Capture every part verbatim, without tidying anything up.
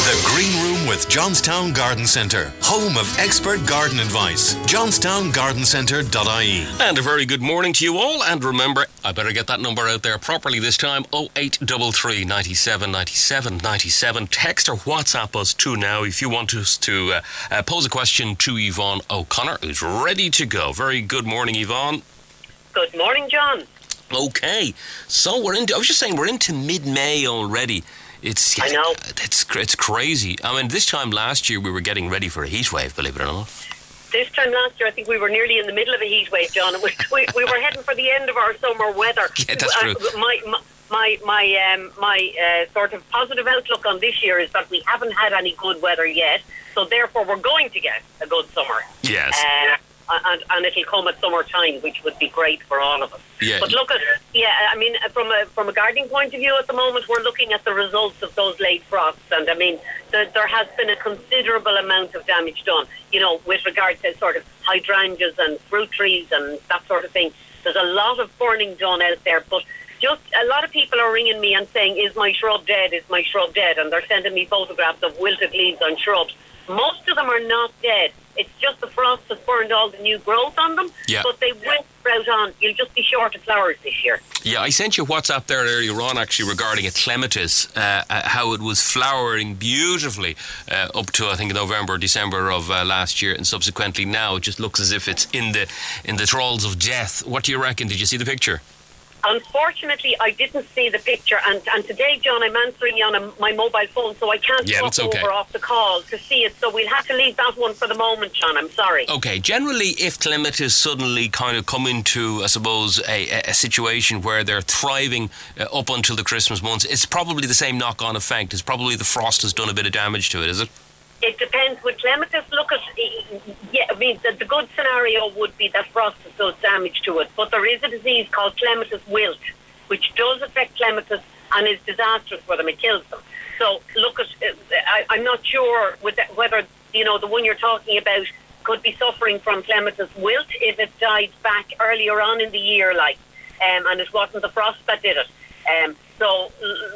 The Green Room with Johnstown Garden Centre, home of expert garden advice. johnstown garden centre dot I E. And a very good morning to you all. And remember, I better get that number out there properly this time. oh eight three three, nine seven, nine seven, nine seven. Text or WhatsApp us too now if you want us to uh, uh, pose a question to Yvonne O'Connor, who's ready to go. Very good morning, Yvonne. Good morning, John. Okay, so we're into, I was just saying, we're into mid-May already. It's, I know. It's, it's crazy. I mean, this time last year we were getting ready for a heat wave, believe it or not. This time last year, I think we were nearly in the middle of a heat wave, John. And we, we, we were heading for the end of our summer weather. Yeah, that's true. Uh, my my my, my, um, my uh, sort of positive outlook on this year is that we haven't had any good weather yet, so therefore we're going to get a good summer. Yes. Uh, And, and it'll come at summer time, which would be great for all of us. Yeah. But look at, yeah, I mean, from a from a gardening point of view at the moment, we're looking at the results of those late frosts. And I mean, there, there has been a considerable amount of damage done, you know, with regard to sort of hydrangeas and fruit trees and that sort of thing. There's a lot of burning done out there, but just a lot of people are ringing me and saying, is my shrub dead? Is my shrub dead? And they're sending me photographs of wilted leaves on shrubs. Most of them are not dead. It's just the frost has burned all the new growth on them, yeah. But they will sprout on. You'll just be short of flowers this year. Yeah, I sent you a WhatsApp there earlier on, actually, regarding a clematis, uh, uh, how it was flowering beautifully uh, up to, I think, November, December of uh, last year, and subsequently now it just looks as if it's in the in the thralls of death. What do you reckon? Did you see the picture? Unfortunately, I didn't see the picture, and, and today, John, I'm answering you on a, my mobile phone, so I can't yeah, swap okay. over off the call to see it, so we'll have to leave that one for the moment, John, I'm sorry. Okay, generally, if clematis suddenly kind of come into, I suppose, a, a situation where they're thriving uh, up until the Christmas months, it's probably the same knock-on effect. It's probably the frost has done a bit of damage to it, is it? It depends. With clematis, look at, yeah, I mean, the, the good scenario would be that frost does damage to it, but there is a disease called clematis wilt, which does affect clematis and is disastrous for them. It kills them. So, look at, I, I'm not sure with that, whether, you know, the one you're talking about could be suffering from clematis wilt if it died back earlier on in the year, like, um, and it wasn't the frost that did it. Um, so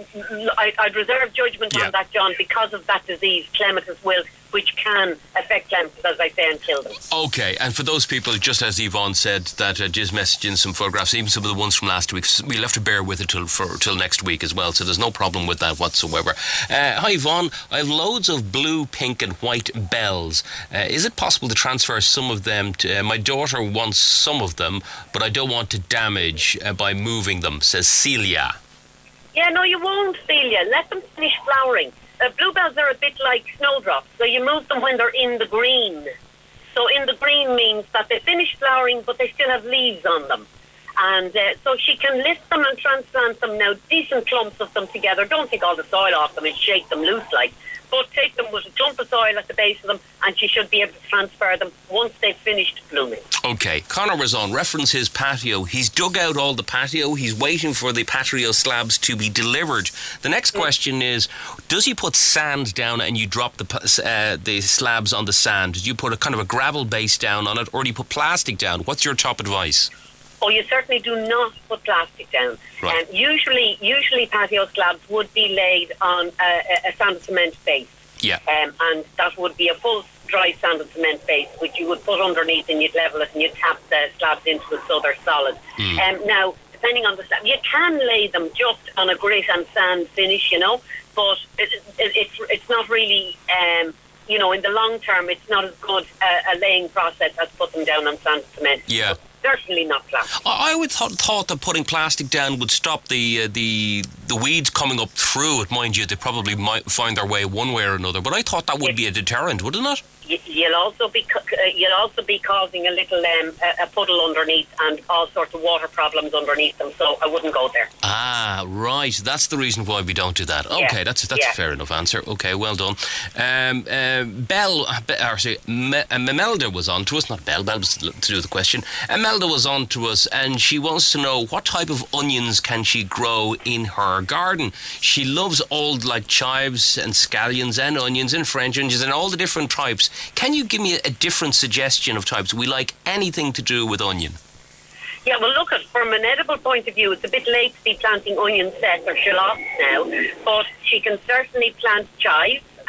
I, I'd reserve judgment yeah. on that, John, because of that disease, clematis wilt, which can affect clematis, as I say, and kill them. Okay, and for those people, just as Yvonne said, that uh, just messaging some photographs, even some of the ones from last week, we'll have to bear with it till, for, till next week as well, so there's no problem with that whatsoever. Uh, hi Yvonne, I have loads of blue, pink and white bells. Uh, is it possible to transfer some of them to, uh, my daughter wants some of them, but I don't want to damage uh, by moving them, says Celia. Yeah, no, you won't, Celia. Let them finish flowering. Uh, bluebells are a bit like snowdrops, so you move them when they're in the green. So in the green means that they finish flowering, but they still have leaves on them. And uh, so she can lift them and transplant them now, decent clumps of them together. Don't take all the soil off them and shake them loose like, but take them with a clump of soil at the base of them, and she should be able to transfer them once they've finished blooming. Okay, Connor was on, reference his patio. He's dug out all the patio. He's waiting for the patio slabs to be delivered. The next question mm. is, does he put sand down and you drop the uh, the slabs on the sand? Do you put a kind of a gravel base down on it, or do you put plastic down? What's your top advice? Oh, you certainly do not put plastic down. Right. Um, usually, usually patio slabs would be laid on a, a sand and cement base. Yeah. Um, and that would be a full dry sand and cement base, which you would put underneath and you'd level it and you'd tap the slabs into it so they're solid. Mm. Um, now, depending on the slab, you can lay them just on a grit and sand finish, you know, but it, it, it's it's not really, um, you know, in the long term, it's not as good a, a laying process as put them down on sand and cement. Yeah. Certainly not plastic. I would th- thought that putting plastic down would stop the uh, the the weeds coming up through it. Mind you, they probably might find their way one way or another. But I thought that would yeah. be a deterrent, wouldn't it? You'll also be uh, you'll also be causing a little um, a, a puddle underneath and all sorts of water problems underneath them. So I wouldn't go there. Ah, right. That's the reason why we don't do that. Okay, yeah. that's that's yeah. a fair enough answer. Okay, well done. Um, uh, Bell, or sorry, M- Memelda was on to us. Not Bell. Bell was to do with the question. Imelda was on to us, and she wants to know what type of onions can she grow in her garden. She loves old like chives and scallions and onions and French onions and all the different types. Can you give me a, a different suggestion of types? We like anything to do with onion. Yeah, well, look, at from an edible point of view, it's a bit late to be planting onion sets or shallots now, but she can certainly plant chives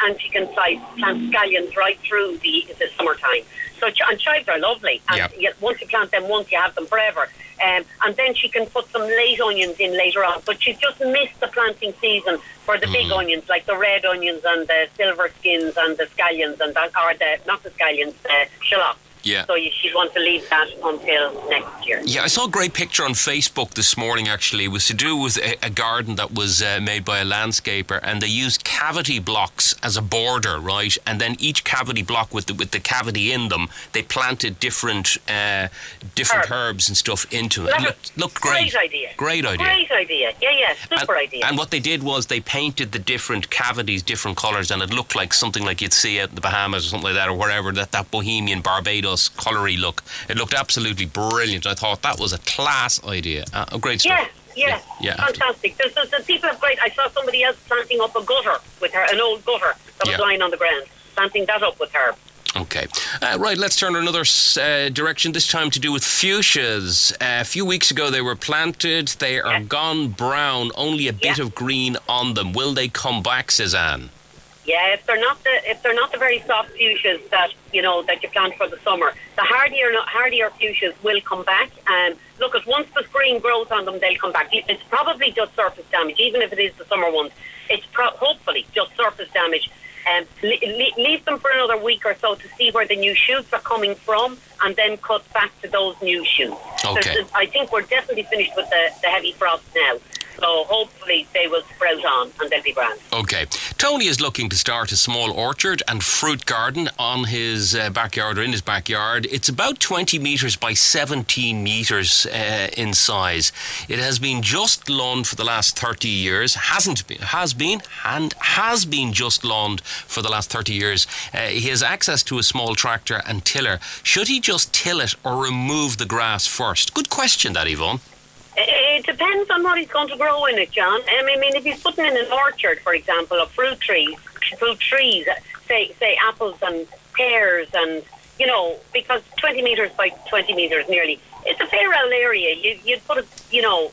and she can plant, plant scallions right through the, the summertime. So and chives are lovely, and yep. you, once you plant them once, you have them forever. Um, and then she can put some late onions in later on, but she's just missed the planting season for the mm. big onions, like the red onions and the silver skins and the scallions, and that, or the not the scallions, the shallots. Yeah. So you, she'd want to leave that until next year. Yeah, I saw a great picture on Facebook this morning, actually. It was to do with a, a garden that was uh, made by a landscaper, and they used cavity blocks as a border, right? And then each cavity block with the, with the cavity in them, they planted different uh, different herbs. herbs and stuff into it. It looked, looked great. Great idea. Great idea. Great idea. Yeah, yeah, super and, idea. And what they did was they painted the different cavities different colours, and it looked like something like you'd see out in the Bahamas or something like that, or wherever, that, that Bohemian Barbados coloury look. It looked absolutely brilliant. I thought that was a class idea. Uh, a great stuff. Yeah, yeah, yeah, fantastic. There's, there's, there's people have great. I saw somebody else planting up a gutter with her, an old gutter that was yeah. lying on the ground, planting that up with her. Okay. Uh, right, let's turn another uh, direction, this time to do with fuchsias. Uh, a few weeks ago they were planted. They are yeah. gone brown, only a bit yeah. of green on them. Will they come back, Suzanne? Yeah, if they're not the if they're not the very soft fuchsias that you know that you plant for the summer, the hardier hardier fuchsias will come back. And look, at once the spring grows on them, they'll come back. It's probably just surface damage, even if it is the summer ones. It's pro- hopefully just surface damage. Um, le- le- leave them for another week or so to see where the new shoots are coming from, and then cut back to those new shoots. Okay. So I think we're definitely finished with the, the heavy frost now. So hopefully they will sprout on and they'll be grand. Okay. Tony is looking to start a small orchard and fruit garden on his uh, backyard, or in his backyard. It's about twenty metres by seventeen metres uh, in size. It has been just lawned for the last thirty years. Hasn't been, has been, and has been just lawned for the last thirty years. Uh, he has access to a small tractor and tiller. Should he just till it or remove the grass first? Good question, that, Yvonne. It depends on what he's going to grow in it, John. I mean, if he's putting in an orchard, for example, of fruit trees, fruit trees, say say apples and pears, and you know, because twenty metres by twenty metres nearly, it's a fair old area. You, you'd put a, you know,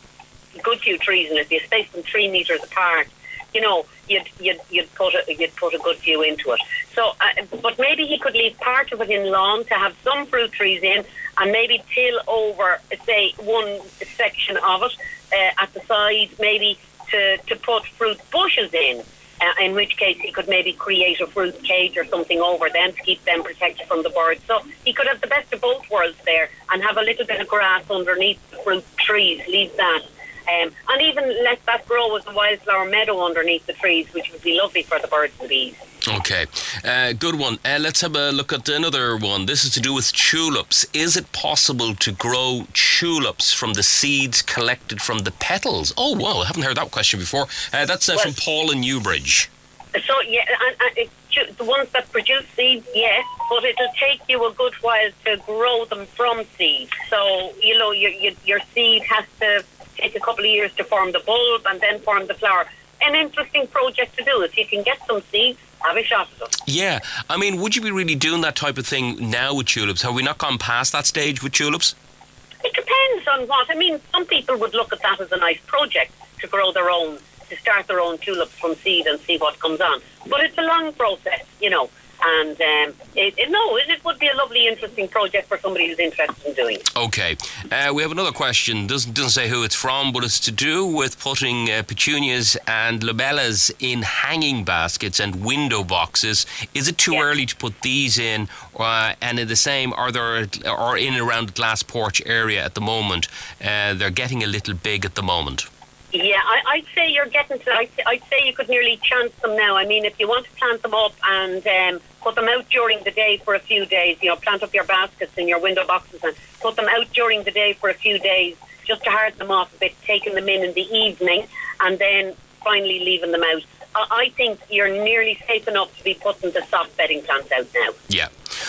good few trees in it. You space them three metres apart. You know, you'd you'd you'd put a you'd put a good few into it. So, uh, but maybe he could leave part of it in lawn to have some fruit trees in, and maybe till over, say, one section of it uh, at the side, maybe to, to put fruit bushes in, uh, in which case he could maybe create a fruit cage or something over them to keep them protected from the birds. So he could have the best of both worlds there and have a little bit of grass underneath the fruit trees, leave that. Um, and even let that grow as a wildflower meadow underneath the trees, which would be lovely for the birds and bees. Okay, uh, good one. Uh, let's have a look at another one. This is to do with tulips. Is it possible to grow tulips from the seeds collected from the petals? Oh, wow, I haven't heard that question before. Uh, that's uh, well, from Paul in Newbridge. So, yeah, and, and it, the ones that produce seeds, yes, but it'll take you a good while to grow them from seeds. So, you know, your, your, your seed has to take a couple of years to form the bulb and then form the flower. An interesting project to do. If you can get some seeds, have a shot at it. Yeah, I mean, would you be really doing that type of thing now with tulips? Have we not gone past that stage with tulips? It depends on what. I mean, some people would look at that as a nice project to grow their own, to start their own tulips from seed and see what comes on. But it's a long process, you know. And um, it, it, no, it, it would be a lovely, interesting project for somebody who's interested in doing it. Okay. Uh, we have another question. Doesn't doesn't say who it's from, but it's to do with putting uh, petunias and labellas in hanging baskets and window boxes. Is it too yeah. early to put these in? Uh, and in the same, are there or in and around the glass porch area at the moment? Uh, they're getting a little big at the moment. Yeah, I, I'd say you're getting to, I'd, I'd say you could nearly chance them now. I mean, if you want to plant them up and um, put them out during the day for a few days, you know, plant up your baskets and your window boxes and put them out during the day for a few days just to harden them off a bit, taking them in in the evening and then finally leaving them out. I, I think you're nearly safe enough to be putting the soft bedding plants out now. Yeah.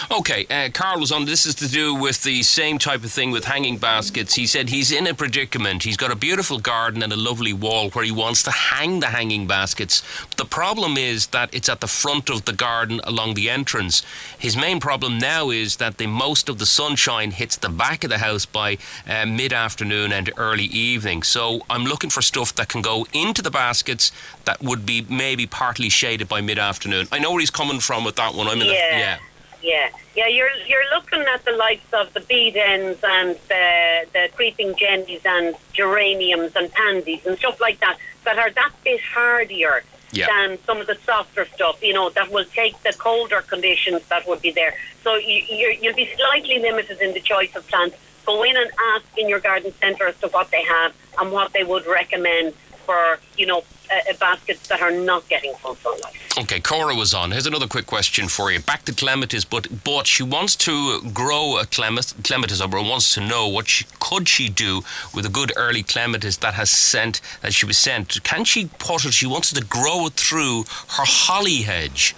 Okay, uh, Carl was on. This is to do with the same type of thing with hanging baskets. He said he's in a predicament. He's got a beautiful garden and a lovely wall where he wants to hang the hanging baskets. But the problem is that it's at the front of the garden along the entrance. His main problem now is that the most of the sunshine hits the back of the house by uh, mid-afternoon and early evening. So I'm looking for stuff that can go into the baskets that would be maybe partly shaded by mid-afternoon. I know where he's coming from with that one. I'm in yeah. a, yeah. Yeah, yeah. You're you're looking at the likes of the bead ends and the the creeping jennies and geraniums and pansies and stuff like that that are that bit hardier yeah. than some of the softer stuff. You know, that will take the colder conditions that would be there. So you you're, you'll be slightly limited in the choice of plants. Go in and ask in your garden centre as to what they have and what they would recommend for, you know, uh, baskets that are not getting full sunlight. Okay, Cora was on. Here's another quick question for you. Back to clematis, but but she wants to grow a clematis, clematis or wants to know what she, could she do with a good early clematis that has sent that she was sent. Can she put it? She wants to grow it through her holly hedge.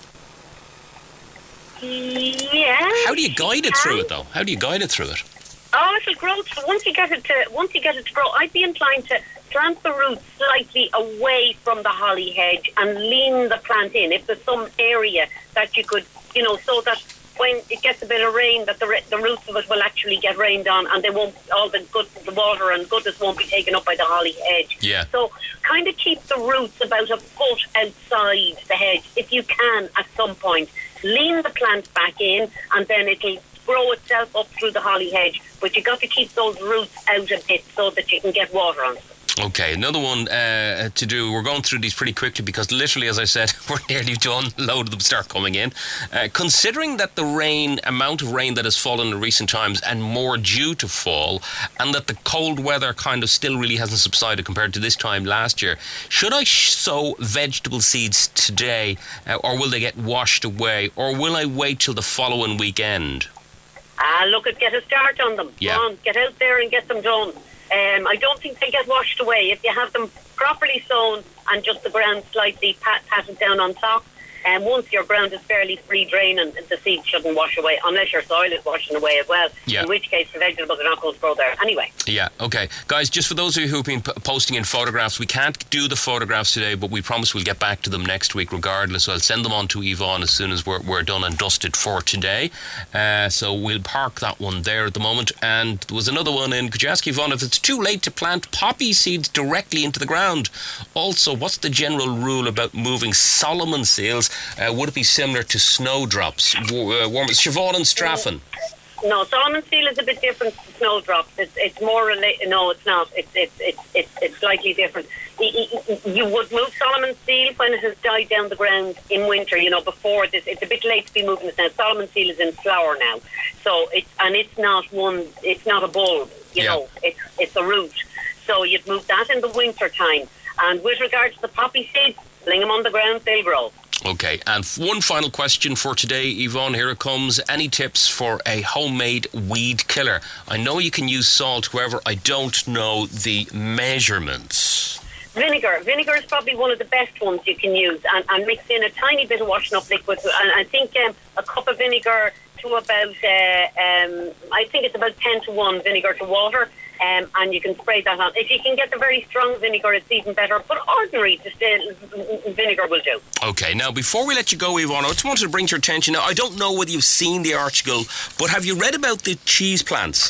Yeah. How do you guide it through it though? How do you guide it through it? Oh, it'll grow. To, once you get it to once you get it to grow, I'd be inclined to plant the roots slightly away from the holly hedge and lean the plant in. If there's some area that you could, you know, so that when it gets a bit of rain, that the the roots of it will actually get rained on, and they won't all the good the water and goodness won't be taken up by the holly hedge. Yeah. So kind of keep the roots about a foot outside the hedge if you can. At some point, lean the plant back in, and then it'll grow itself up through the holly hedge, but you've got to keep those roots out a bit so that you can get water on them. Okay, another one uh, to do. We're going through these pretty quickly because literally, as I said, we're nearly done. A load of them start coming in. Uh, considering that the rain, amount of rain that has fallen in recent times and more due to fall, and that the cold weather kind of still really hasn't subsided compared to this time last year, should I sow vegetable seeds today uh, or will they get washed away, or will I wait till the following weekend? Ah, look, at get a start on them. Yeah. Come on, get out there and get them done. Um, I don't think they get washed away. If you have them properly sown and just the ground slightly pat, patted down on top, and um, once your ground is fairly free draining, the seeds shouldn't wash away, unless your soil is washing away as well, yeah. in which case the vegetables are not going to grow there anyway. Yeah, okay. Guys, just for those of you who've been p- posting in photographs, we can't do the photographs today, but we promise we'll get back to them next week regardless. So I'll send them on to Yvonne as soon as we're, we're done and dusted for today. Uh, so we'll park that one there at the moment. And there was another one in, could you ask Yvonne if it's too late to plant poppy seeds directly into the ground? Also, what's the general rule about moving Solomon seals? Uh, would it be similar to snowdrops? Uh, warm, Siobhan and Straffan. No, Solomon seal is a bit different to snowdrops. It's it's more related. No, it's not. It's it's it's it's, it's slightly different. You would move Solomon seal when it has died down the ground in winter. You know, before this, it's a bit late to be moving it now. Solomon seal is in flower now, so it's and it's not one. It's not a bulb. You yeah. know, it's it's a root. So you'd move that in the winter time. And with regard to the poppy seeds, fling them on the ground, they'll grow. Okay, and one final question for today, Yvonne, here it comes. Any tips for a homemade weed killer? I know you can use salt, however, I don't know the measurements. Vinegar. Vinegar is probably one of the best ones you can use, and, and mix in a tiny bit of washing up liquid. And I think um, a cup of vinegar to about, uh, um, I think it's about ten to one vinegar to water. Um, and you can spray that on. If you can get the very strong vinegar, it's even better. But ordinary distilled vinegar will do. Okay, now before we let you go, Yvonne, I just wanted to bring to your attention. Now, I don't know whether you've seen the article, but have you read about the cheese plants?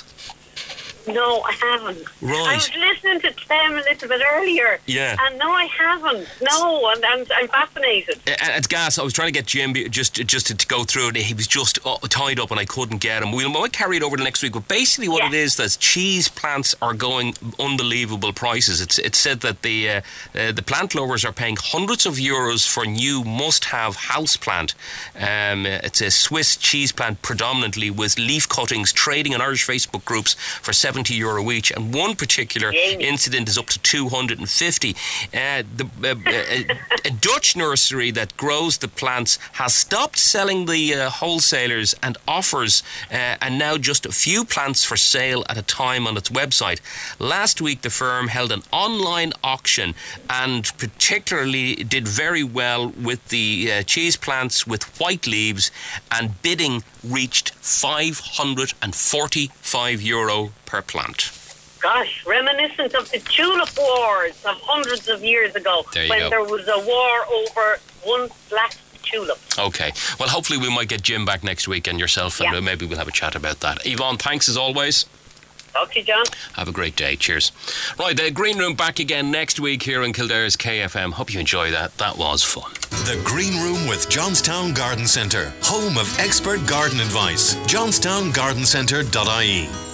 No, I haven't. Right. I was listening to them a little bit earlier. Yeah. And no, I haven't. No, and, and I'm fascinated. Uh, it's gas. I was trying to get Jim just just to, to go through it. He was just uh, tied up and I couldn't get him. We'll might carry it over the next week. But basically what yeah. it is, that cheese plants are going unbelievable prices. It's it's said that the uh, uh, the plant lovers are paying hundreds of euros for new must-have house plant. Um, it's a Swiss cheese plant predominantly, with leaf cuttings trading in Irish Facebook groups for seven seventy euro each, and one particular Jamie. incident is up to two hundred fifty. Uh, the, uh, a, a Dutch nursery that grows the plants has stopped selling the uh, wholesalers and offers uh, and now just a few plants for sale at a time on its website. Last week the firm held an online auction and particularly did very well with the uh, cheese plants with white leaves, and bidding reached five hundred forty-five euro per plant. Gosh, reminiscent of the tulip wars of hundreds of years ago, There you when go. there was a war over one black tulip. Okay, well hopefully we might get Jim back next week and yourself, and Yeah. uh, maybe we'll have a chat about that. Yvonne, thanks as always. Talk to you, John. Have a great day. Cheers. Right, the Green Room back again next week here in Kildare's K F M. Hope you enjoy that. That was fun. The Green Room with Johnstown Garden Centre, home of expert garden advice. johnstown garden centre dot I E